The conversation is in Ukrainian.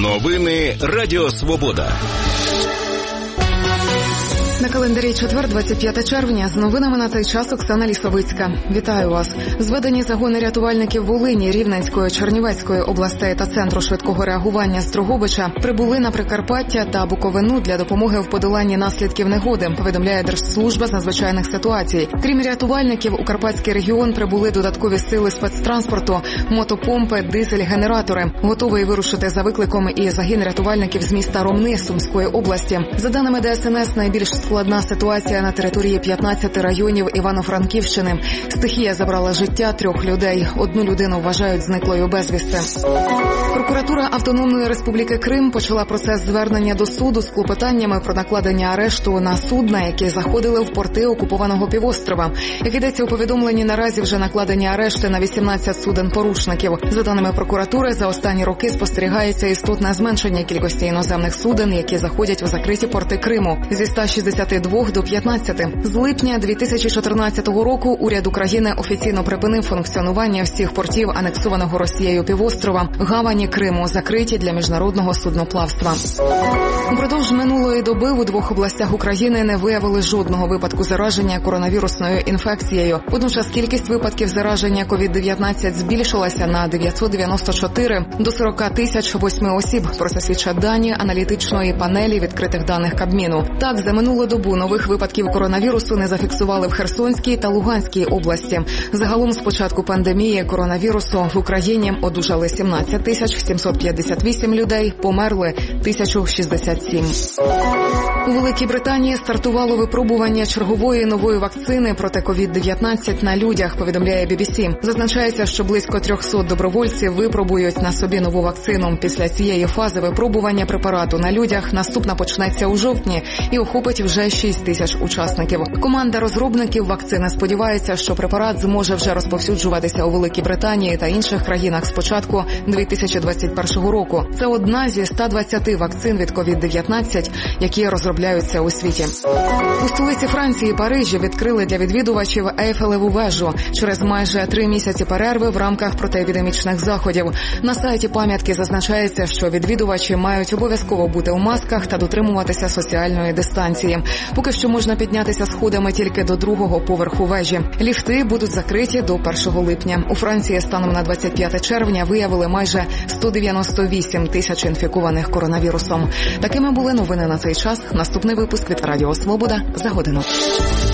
Новини Радіо Свобода. На календарі четвер, 25 червня. З новинами на цей час Оксана Лісовицька. Вітаю вас. Зведені загони рятувальників Волині, Рівненської, Чернівецької областей та Центру швидкого реагування з Дрогобича прибули на Прикарпаття та Буковину для допомоги в подоланні наслідків негоди, повідомляє Держслужба з надзвичайних ситуацій. Крім рятувальників, у Карпатський регіон прибули додаткові сили спецтранспорту, мотопомпи, дизель-генератори. Готовий вирушити за викликом і загін рятувальників з міста Ромни Сумської області. За даними ДСНС, найбільш складна ситуація на території 15 районів Івано-Франківщини. Стихія забрала життя 3 людей. 1 людину вважають зниклою безвісти. Прокуратура Автономної Республіки Крим почала процес звернення до суду з клопотаннями про накладення арешту на судна, які заходили в порти окупованого півострова. Як йдеться у повідомленні, наразі вже накладені арешти на 18 суден-порушників. За даними прокуратури, за останні роки спостерігається істотне зменшення кількості іноземних суден, які заходять у закриті порти Криму. Зі 162 до 15. З липня 2014 року уряд України офіційно припинив функціонування всіх портів анексованого Росією півострова. Гавані Криму закриті для міжнародного судноплавства. Упродовж минулої доби у 2 областях України не виявили жодного випадку зараження коронавірусною інфекцією. Водночас кількість випадків зараження COVID-19 збільшилася на 994 до 40 тисяч 8 осіб. Про це свідчать дані аналітичної панелі відкритих даних Кабміну. Так, за минулу добу нових випадків коронавірусу не зафіксували в Херсонській та Луганській області. Загалом з початку пандемії коронавірусу в Україні одужали 17 тисяч 758 людей, померли 1067. У Великій Британії стартувало випробування чергової нової вакцини проти COVID-19 на людях, повідомляє BBC. Зазначається, що близько 300 добровольців випробують на собі нову вакцину. Після цієї фази випробування препарату на людях наступна почнеться у жовтні і охопить вже 6 тисяч учасників. Команда розробників вакцини сподівається, що препарат зможе вже розповсюджуватися у Великій Британії та інших країнах з початку 2021 року. Це одна зі 120 вакцин від COVID-19, які розробляються у світі. У столиці Франції, Парижі, відкрили для відвідувачів Ейфелеву вежу через майже 3 місяці перерви в рамках протиепідемічних заходів. На сайті пам'ятки зазначається, що відвідувачі мають обов'язково бути у масках та дотримуватися соціальної дистанції. Поки що можна піднятися сходами тільки до 2-го поверху вежі. Ліфти будуть закриті до 1 липня. У Франції станом на 25 червня виявили майже 198 тисяч інфікованих коронавірусом. Такими були новини на цей час. Наступний випуск від Радіо Свобода за годину.